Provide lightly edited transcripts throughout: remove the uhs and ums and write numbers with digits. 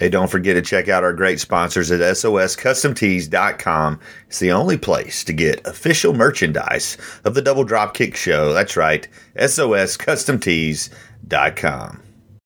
Hey, don't forget to check out our great sponsors at SOSCustomTees.com. It's the only place to get official merchandise of the Double Dropkick Show. That's right, SOSCustomTees.com.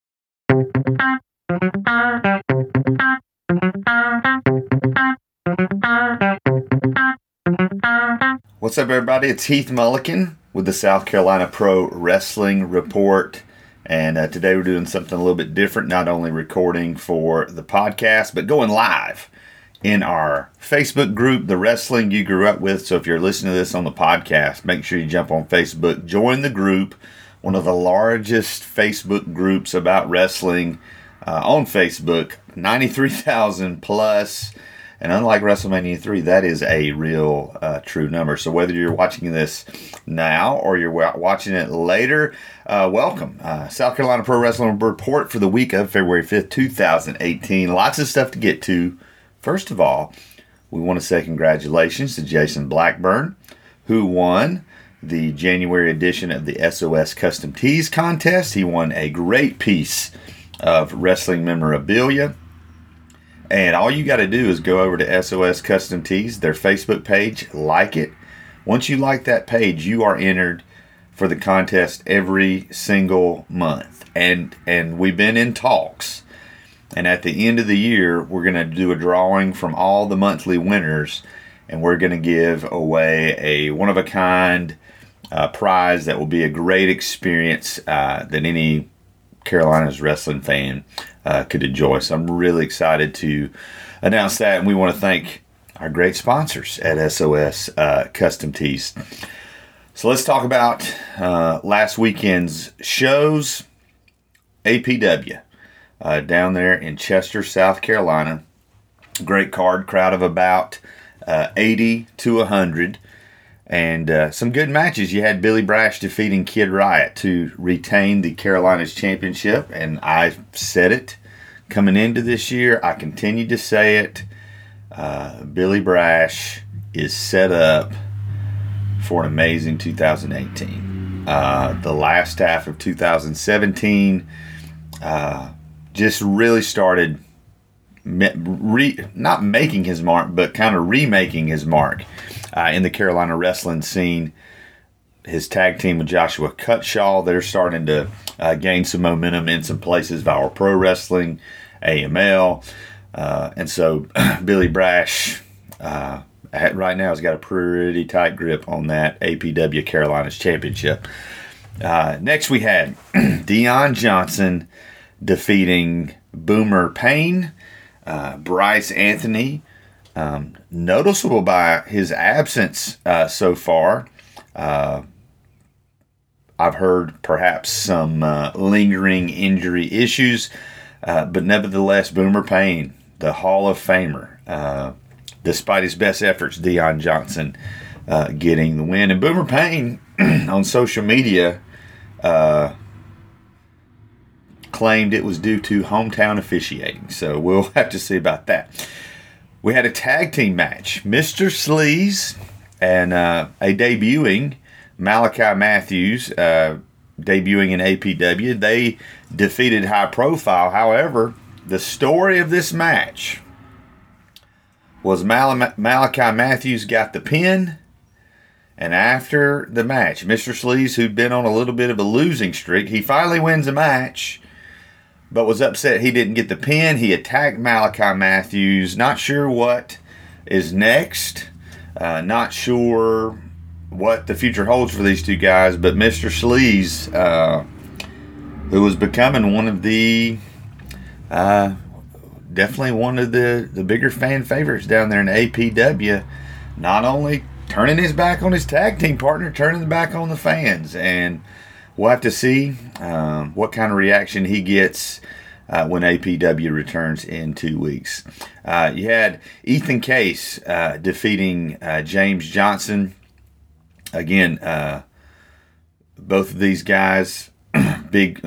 What's up, everybody? It's Heath Mulliken with the South Carolina Pro Wrestling Report. And today we're doing something a little bit different, not only recording for the podcast, but going live in our Facebook group, The Wrestling You Grew Up With. So if you're listening to this on the podcast, make sure you jump on Facebook, join the group, one of the largest Facebook groups about wrestling on Facebook, 93,000 plus. And unlike WrestleMania 3, that is a real true number. So whether you're watching this now or you're watching it later, welcome. South Carolina Pro Wrestling Report for the week of February 5th, 2018. Lots of stuff to get to. First of all, we want to say congratulations to Jason Blackburn, who won the January edition of the SOS Custom Tees contest. He won a great piece of wrestling memorabilia. And all you got to do is go over to SOS Custom Tees, their Facebook page, like it. Once you like that page, you are entered for the contest every single month. And we've been in talks. And at the end of the year, we're going to do a drawing from all the monthly winners. And we're going to give away a one-of-a-kind prize that will be a great experience that any Carolina's wrestling fan could enjoy. So I'm really excited to announce that, and we want to thank our great sponsors at SOS Custom Tees. So let's talk about last weekend's shows. APW down there in Chester, South Carolina. Great card, crowd of about 80 to 100. And some good matches. You had Billy Brash defeating Kid Riot to retain the Carolinas Championship. And I said it coming into this year. I continue to say it. Billy Brash is set up for an amazing 2018. The last half of 2017 just really started not making his mark, but kind of remaking his mark in the Carolina wrestling scene. His tag team with Joshua Cutshaw, they're starting to gain some momentum in some places, Valor Pro Wrestling, AML. And so Billy Brash right now has got a pretty tight grip on that APW Carolinas Championship. Next we had Dion Johnson defeating Boomer Payne. Bryce Anthony, noticeable by his absence so far. I've heard perhaps some lingering injury issues, but nevertheless, Boomer Payne, the Hall of Famer, despite his best efforts, Dion Johnson getting the win. And Boomer Payne on social media claimed it was due to hometown officiating. So we'll have to see about that. We had a tag team match. Mr. Sleaze and a debuting Malachi Matthews, debuting in APW. They defeated High Profile. However, the story of this match was Malachi Matthews got the pin. And after the match, Mr. Sleaze, who'd been on a little bit of a losing streak, he finally wins the match, but was upset he didn't get the pin. He attacked Malachi Matthews. Not sure what is next. Not sure what the future holds for these two guys. But Mr. Sleaze, who was becoming one of the, definitely one of the bigger fan favorites down there in APW, not only turning his back on his tag team partner, turning the back on the fans. And we'll have to see what kind of reaction he gets when APW returns in 2 weeks. You had Ethan Case defeating James Johnson. Again, both of these guys, big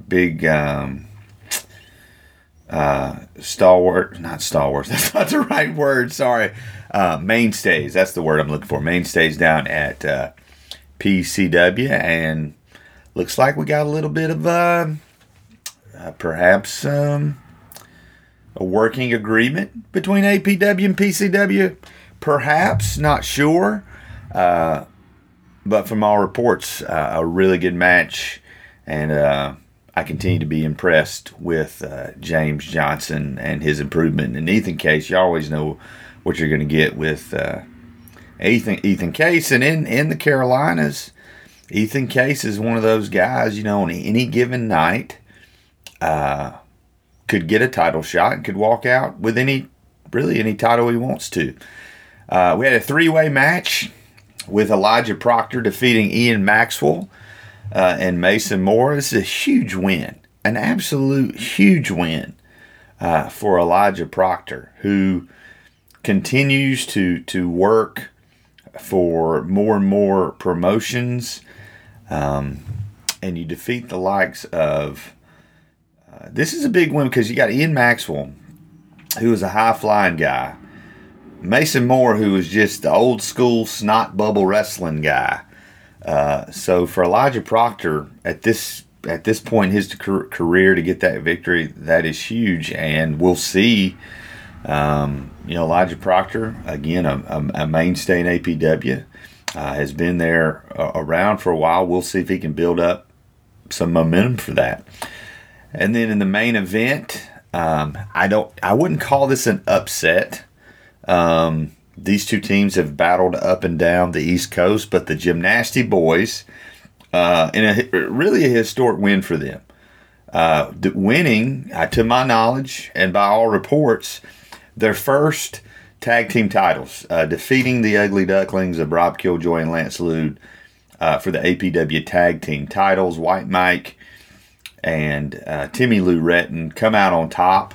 stalwart, not stalwarts, that's not the right word, sorry. Mainstays, that's the word I'm looking for. Mainstays down at PCW, and looks like we got a little bit of perhaps a working agreement between APW and PCW? Perhaps, not sure. But from all reports, a really good match, and I continue to be impressed with James Johnson and his improvement. And Ethan Case, you always know what you're going to get with Ethan Case. And in the Carolinas, Ethan Case is one of those guys, on any given night, could get a title shot and could walk out with any title he wants to. We had a three-way match with Elijah Proctor defeating Ian Maxwell and Mason Moore. This is a huge win, an absolute huge win for Elijah Proctor, who continues to work for more and more promotions. And you defeat the likes of... this is a big win because you got Ian Maxwell, who is a high-flying guy. Mason Moore, who is just the old school snot bubble wrestling guy. So for Elijah Proctor at this point in his career to get that victory, that is huge, and we'll see. Elijah Proctor, again, a mainstay in APW, has been there around for a while. We'll see if he can build up some momentum for that. And then in the main event, I wouldn't call this an upset. These two teams have battled up and down the East Coast, but the Gymnasty boys, really a historic win for them. Winning, to my knowledge, and by all reports, their first tag team titles, defeating the Ugly Ducklings of Rob Killjoy and Lance Lude for the APW tag team titles. White Mike and Timmy Lou Retton come out on top.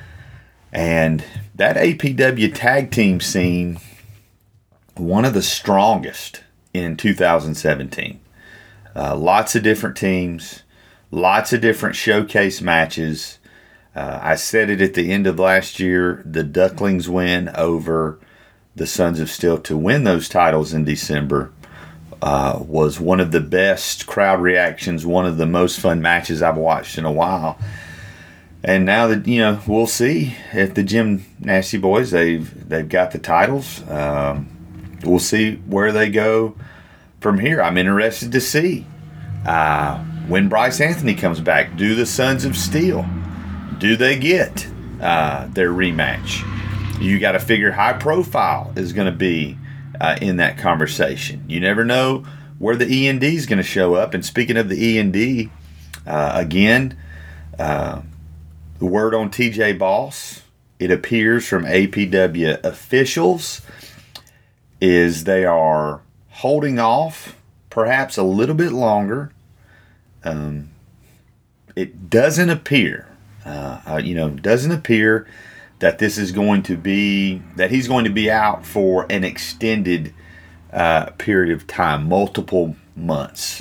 And that APW tag team scene, one of the strongest in 2017. Lots of different teams, lots of different showcase matches. I said it at the end of last year, the Ducklings win over the Sons of Steel to win those titles in December was one of the best crowd reactions, one of the most fun matches I've watched in a while. And now that, we'll see if the Gymnasty boys, they've got the titles. We'll see where they go from here. I'm interested to see when Bryce Anthony comes back. Do the Sons of Steel, do they get their rematch? You got to figure High Profile is going to be in that conversation. You never know where the E&D is going to show up. And speaking of the E&D, again, the word on TJ Boss, it appears from APW officials, is they are holding off perhaps a little bit longer. It doesn't appear, that this is going to be, that he's going to be out for an extended period of time, multiple months.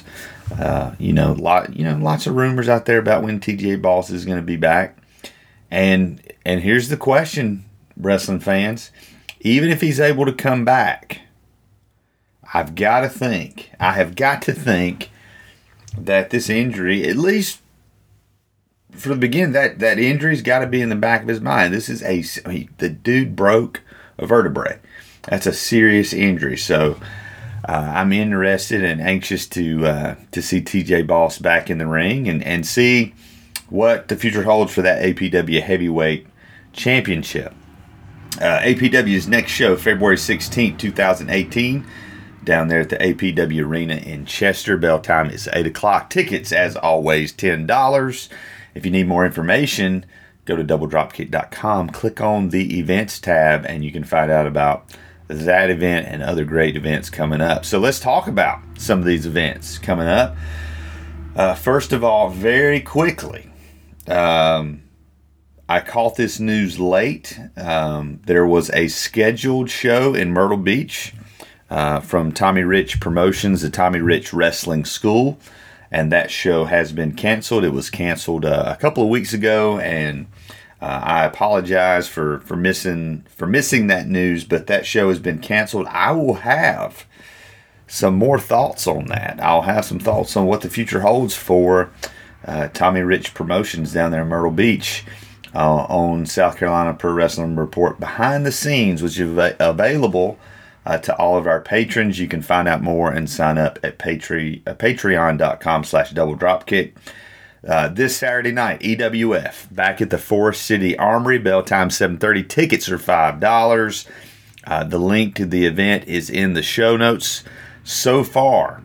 Lots of rumors out there about when TJ Boss is going to be back. And here's the question, wrestling fans. Even if he's able to come back, I have got to think that this injury, at least for the beginning, that injury's got to be in the back of his mind. This is the dude broke a vertebrae. That's a serious injury. So I'm interested and anxious to see TJ Boss back in the ring and see what the future holds for that APW Heavyweight Championship. APW's next show, February 16th, 2018, down there at the APW Arena in Chester. Bell time is 8 o'clock. Tickets, as always, $10. If you need more information, go to doubledropkick.com, click on the events tab, and you can find out about that event and other great events coming up. So let's talk about some of these events coming up. First of all, very quickly, I caught this news late. There was a scheduled show in Myrtle Beach from Tommy Rich Promotions, the Tommy Rich Wrestling School, and that show has been canceled. It was canceled a couple of weeks ago, and I apologize for missing that news, but that show has been canceled. I will have some more thoughts on that. I'll have some thoughts on what the future holds for Tommy Rich Promotions down there in Myrtle Beach. on South Carolina Pro Wrestling Report behind the scenes, which is available to all of our patrons. You can find out more and sign up at patreon.com/doubledropkick. This Saturday night, EWF, back at the Forest City Armory, bell time 7:30. Tickets are $5. The link to the event is in the show notes. So far,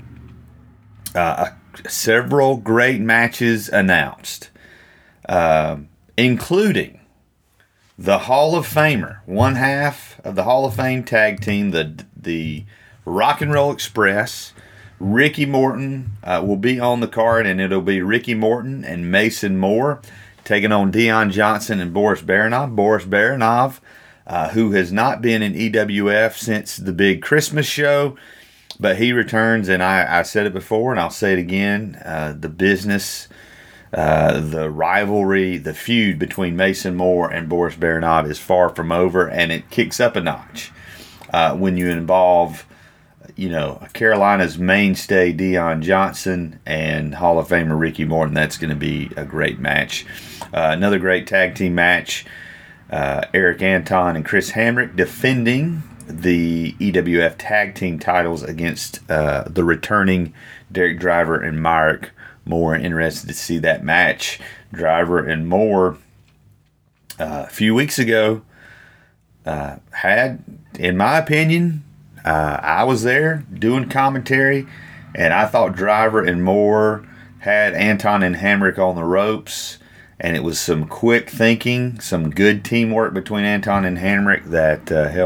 several great matches announced, including the Hall of Famer, one half of the Hall of Fame tag team, the Rock and Roll Express. Ricky Morton will be on the card, and it'll be Ricky Morton and Mason Moore taking on Dion Johnson and Boris Baranov. Boris Baranov, who has not been in EWF since the big Christmas show, but he returns, and I said it before, and I'll say it again, the business, the rivalry, the feud between Mason Moore and Boris Baranov is far from over, and it kicks up a notch when you involve Carolina's mainstay Dion Johnson and Hall of Famer Ricky Morton. That's going to be a great match. Another great tag team match. Eric Anton and Chris Hamrick defending the EWF tag team titles against the returning Derek Driver and Myrick Moore. Interested to see that match. Driver and Moore a few weeks ago had, in my opinion, I was there doing commentary, and I thought Driver and Moore had Anton and Hamrick on the ropes, and it was some quick thinking, some good teamwork between Anton and Hamrick that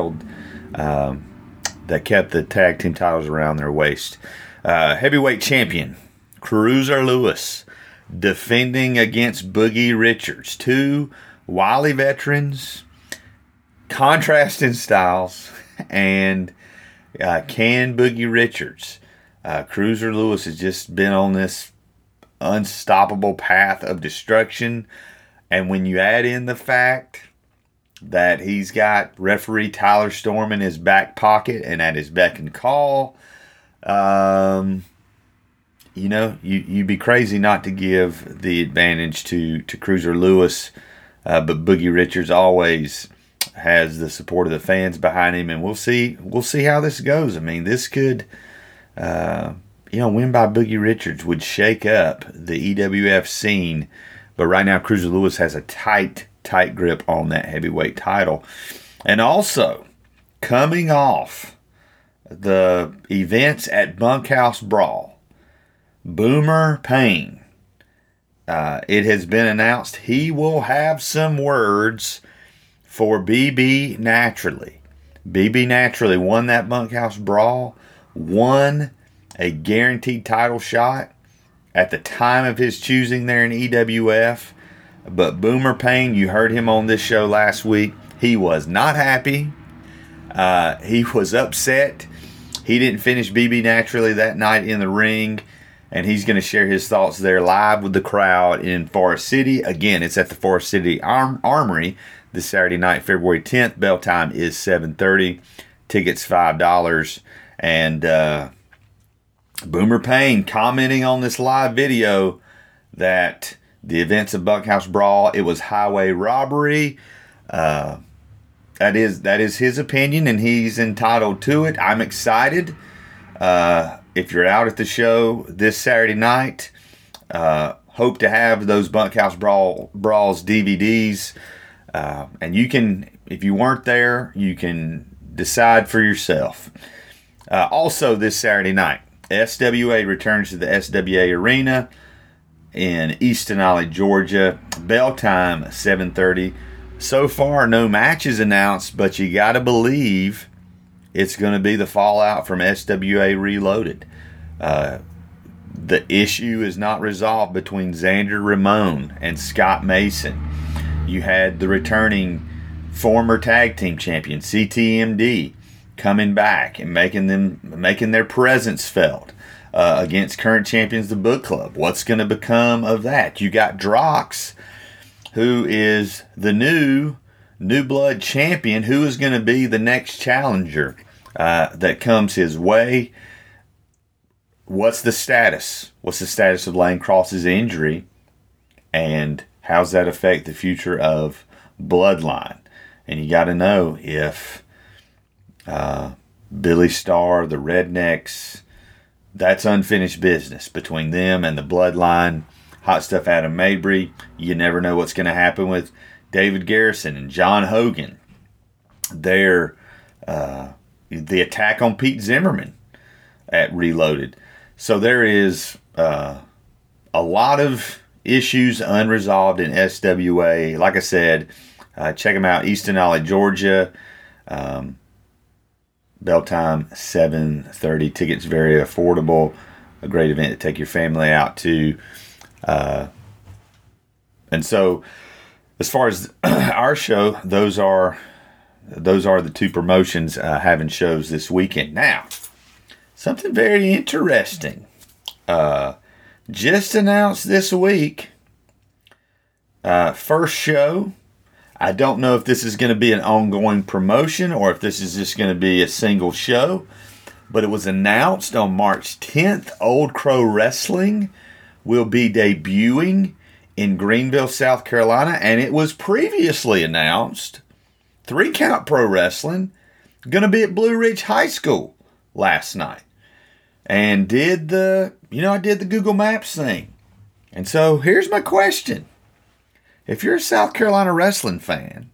that kept the tag team titles around their waist. Heavyweight champion Cruiser Lewis defending against Boogie Richards. Two wily veterans, contrasting styles, and can Boogie Richards. Cruiser Lewis has just been on this unstoppable path of destruction, and when you add in the fact that he's got referee Tyler Storm in his back pocket and at his beck and call, you'd be crazy not to give the advantage to Cruiser Lewis, but Boogie Richards always has the support of the fans behind him, and we'll see how this goes. I mean, this could, win by Boogie Richards would shake up the EWF scene, but right now Cruiser Lewis has a tight grip on that heavyweight title. And also, coming off the events at Bunkhouse Brawl, Boomer Payne, it has been announced he will have some words for BB Naturally. BB Naturally won that Bunkhouse Brawl, won a guaranteed title shot at the time of his choosing there in EWF. But Boomer Payne, you heard him on this show last week, he was not happy. He was upset. He didn't finish BB Naturally that night in the ring, and he's going to share his thoughts there live with the crowd in Forest City. Again, it's at the Forest City Armory this Saturday night, February 10th. Bell time is 7:30. Tickets $5. And Boomer Payne commenting on this live video that the events of Bunkhouse Brawl, it was highway robbery. That is his opinion, and he's entitled to it. I'm excited. If you're out at the show this Saturday night, hope to have those Bunkhouse Brawls DVDs. And you can, if you weren't there, you can decide for yourself. Also this Saturday night, SWA returns to the SWA Arena in East Denali, Georgia. Bell time 7:30. So far, no matches announced, but you got to believe it's going to be the fallout from SWA Reloaded. The issue is not resolved between Xander Ramon and Scott Mason. You had the returning former tag team champion CTMD coming back and making their presence felt against current champions, the Book Club. What's going to become of that? You got Drox, who is the new blood champion. Who is going to be the next challenger that comes his way? What's the status? What's the status of Lane Cross's injury? And how's that affect the future of Bloodline? And you got to know if Billy Starr, the Rednecks, that's unfinished business between them and the Bloodline. Hot Stuff Adam Mabry. You never know what's going to happen with David Garrison and John Hogan. They're the attack on Pete Zimmerman at Reloaded. So there is a lot of issues unresolved in SWA. Like I said, check them out. East Denali, Georgia. Bell time 7:30. Tickets very affordable. A great event to take your family out to. And so, as far as our show, those are the two promotions having shows this weekend. Now, something very interesting just announced this week. First show. I don't know if this is going to be an ongoing promotion or if this is just going to be a single show, but it was announced on March 10th. Old Crow Wrestling will be debuting in Greenville, South Carolina, and it was previously announced 3 Count Pro Wrestling going to be at Blue Ridge High School last night. And I did the Google Maps thing. And so here's my question. If you're a South Carolina wrestling fan,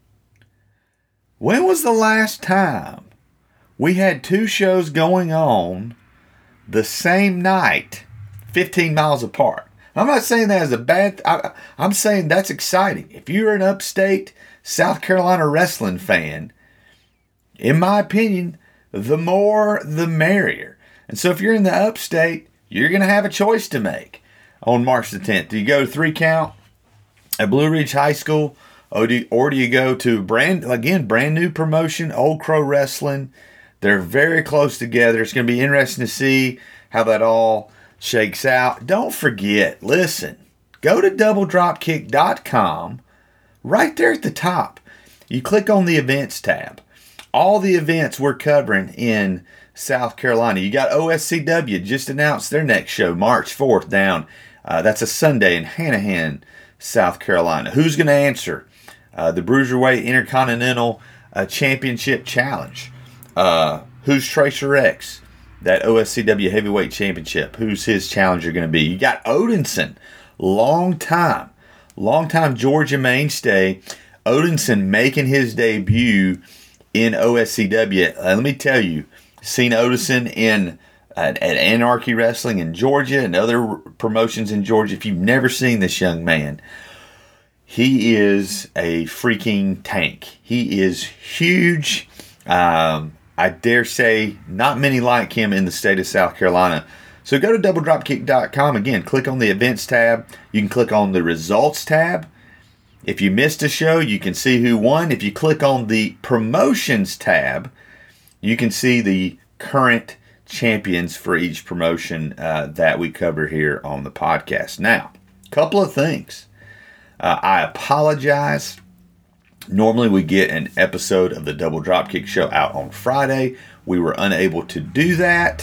when was the last time we had 2 shows going on the same night, 15 miles apart? I'm not saying that as a bad... I'm saying that's exciting. If you're an upstate South Carolina wrestling fan, in my opinion, the more the merrier. And so if you're in the upstate, you're going to have a choice to make on March the 10th. Do you go to 3 Count at Blue Ridge High School, or do you go to brand new promotion, Old Crow Wrestling? They're very close together. It's going to be interesting to see how that all shakes out. Don't forget, listen, go to doubledropkick.com. Right there at the top, you click on the events tab. All the events we're covering in South Carolina. You got OSCW just announced their next show, March 4th down. That's a Sunday in Hanahan, South Carolina. Who's going to answer the Bruiserweight Intercontinental Championship Challenge? Who's Tracer X? That OSCW Heavyweight Championship. Who's his challenger going to be? You got Odinson, long time Georgia mainstay. Odinson making his debut in OSCW. Let me tell you, seen Odinson at Anarchy Wrestling in Georgia and other promotions in Georgia. If you've never seen this young man, he is a freaking tank. He is huge. I dare say not many like him in the state of South Carolina. So go to doubledropkick.com. Again, click on the events tab. You can click on the results tab. If you missed a show, you can see who won. If you click on the promotions tab, you can see the current champions for each promotion that we cover here on the podcast. Now, a couple of things. I apologize. Normally we get an episode of the Double Dropkick Show out on Friday. We were unable to do that.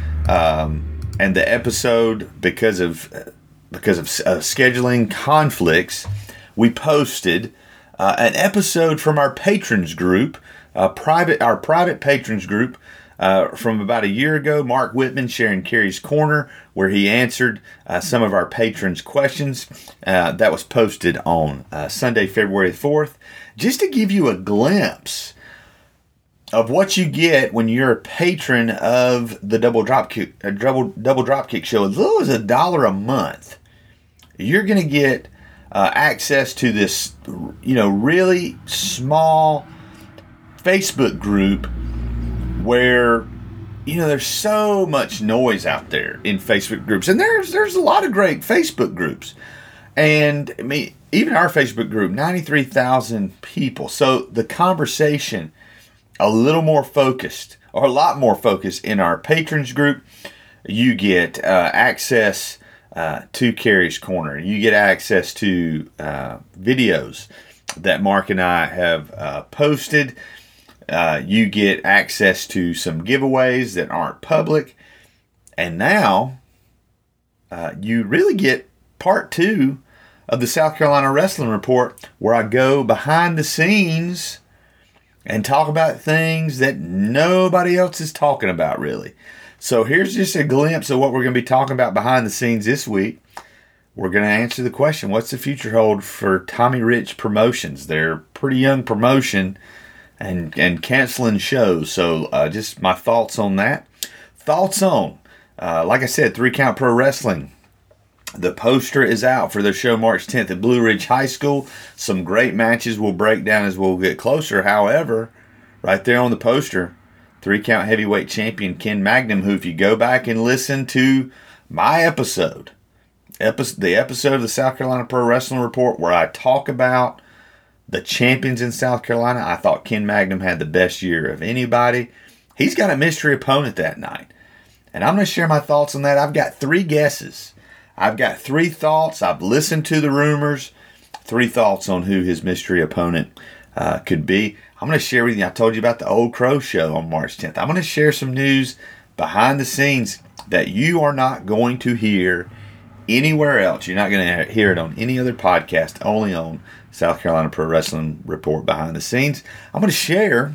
And the episode, because of scheduling conflicts, we posted an episode from our patrons group, our private patrons group, from about a year ago. Mark Whitman sharing Kerry's Corner, where he answered some of our patrons' questions. That was posted on Sunday, February 4th. Just to give you a glimpse of what you get when you're a patron of the Double Dropkick Show, as little as $1 a month, you're going to get access to this, really small Facebook group where, there's so much noise out there in Facebook groups, and there's a lot of great Facebook groups, and I mean, even our Facebook group, 93,000 people. So the conversation, a lot more focused in our patrons group. You get access to Kerry's Corner. You get access to videos that Mark and I have posted. You get access to some giveaways that aren't public. And now you really get part 2 of the South Carolina Wrestling Report, where I go behind the scenes and talk about things that nobody else is talking about, really. So here's just a glimpse of what we're going to be talking about behind the scenes this week. We're going to answer the question, what's the future hold for Tommy Rich Promotions? They're a pretty young promotion and canceling shows. So just my thoughts on that. Thoughts on, like I said, 3 Count Pro Wrestling. The poster is out for their show March 10th at Blue Ridge High School. Some great matches will break down as we'll get closer. However, right there on the poster, 3 Count Heavyweight Champion Ken Magnum, who if you go back and listen to my episode, the episode of the South Carolina Pro Wrestling Report where I talk about the champions in South Carolina, I thought Ken Magnum had the best year of anybody. He's got a mystery opponent that night. And I'm going to share my thoughts on that. I've got 3 guesses. I've got 3 thoughts. I've listened to the rumors. 3 thoughts on who his mystery opponent could be. I'm going to share with you, I told you about the Old Crow show on March 10th. I'm going to share some news behind the scenes that you are not going to hear anywhere else. You're not going to hear it on any other podcast, only on South Carolina Pro Wrestling Report behind the scenes. I'm going to share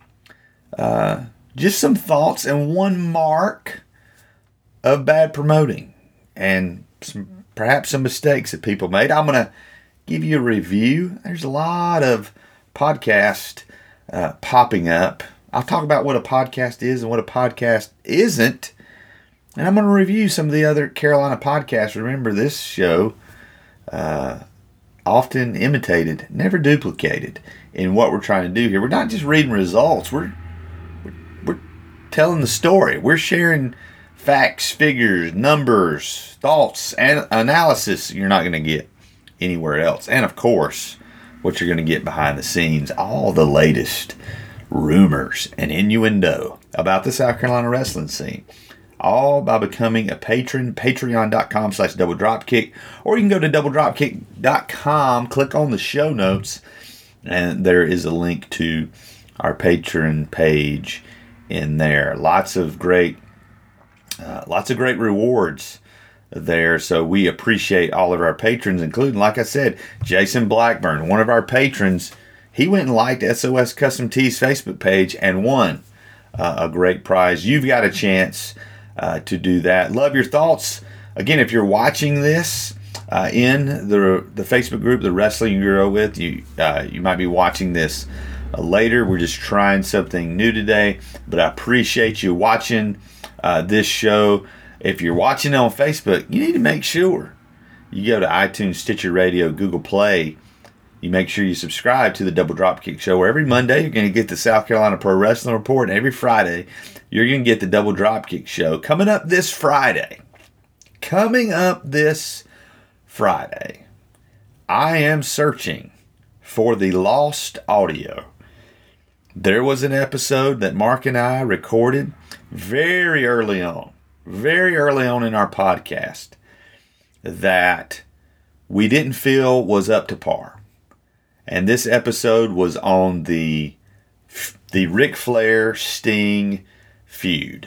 just some thoughts and one mark of bad promoting and perhaps some mistakes that people made. I'm going to give you a review. There's a lot of podcast popping up. I'll talk about what a podcast is and what a podcast isn't. And I'm going to review some of the other Carolina podcasts. Remember, this show, often imitated, never duplicated in what we're trying to do here. We're not just reading results. We're telling the story. We're sharing facts, figures, numbers, thoughts, and analysis you're not going to get anywhere else. And, of course, what you're going to get behind the scenes, all the latest rumors and innuendo about the South Carolina wrestling scene. All by becoming a patron, patreon.com/doubledropkick, or you can go to doubledropkick.com, click on the show notes, and there is a link to our Patreon page in there. Lots of great rewards there, so we appreciate all of our patrons, including, like I said, Jason Blackburn, one of our patrons. He went and liked SOS Custom Tees Facebook page and won a great prize. You've got a chance to do that. Love your thoughts. Again, if you're watching this in the Facebook group, the Wrestling you grow with, you might be watching this later. We're just trying something new today, but I appreciate you watching this show. If you're watching on Facebook, you need to make sure you go to iTunes, Stitcher Radio, Google Play. You make sure you subscribe to the Double Dropkick Show, where every Monday you're going to get the South Carolina Pro Wrestling Report, and every Friday you're going to get the Double Dropkick Show. Coming up this Friday, I am searching for the lost audio. There was an episode that Mark and I recorded very early on in our podcast that we didn't feel was up to par. And this episode was on the Ric Flair Sting feud,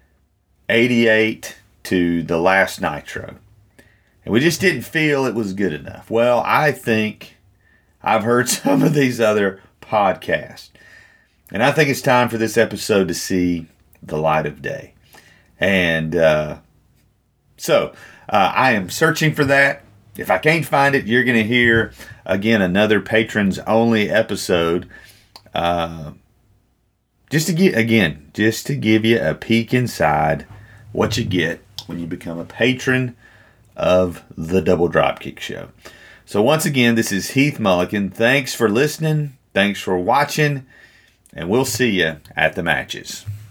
88 to the last Nitro. And we just didn't feel it was good enough. Well, I think I've heard some of these other podcasts, and I think it's time for this episode to see the light of day. And so I am searching for that. If I can't find it, you're going to hear, again, another patrons-only episode. Just to give you a peek inside what you get when you become a patron of the Double Dropkick Show. So once again, this is Heath Mulliken. Thanks for listening. Thanks for watching. And we'll see you at the matches.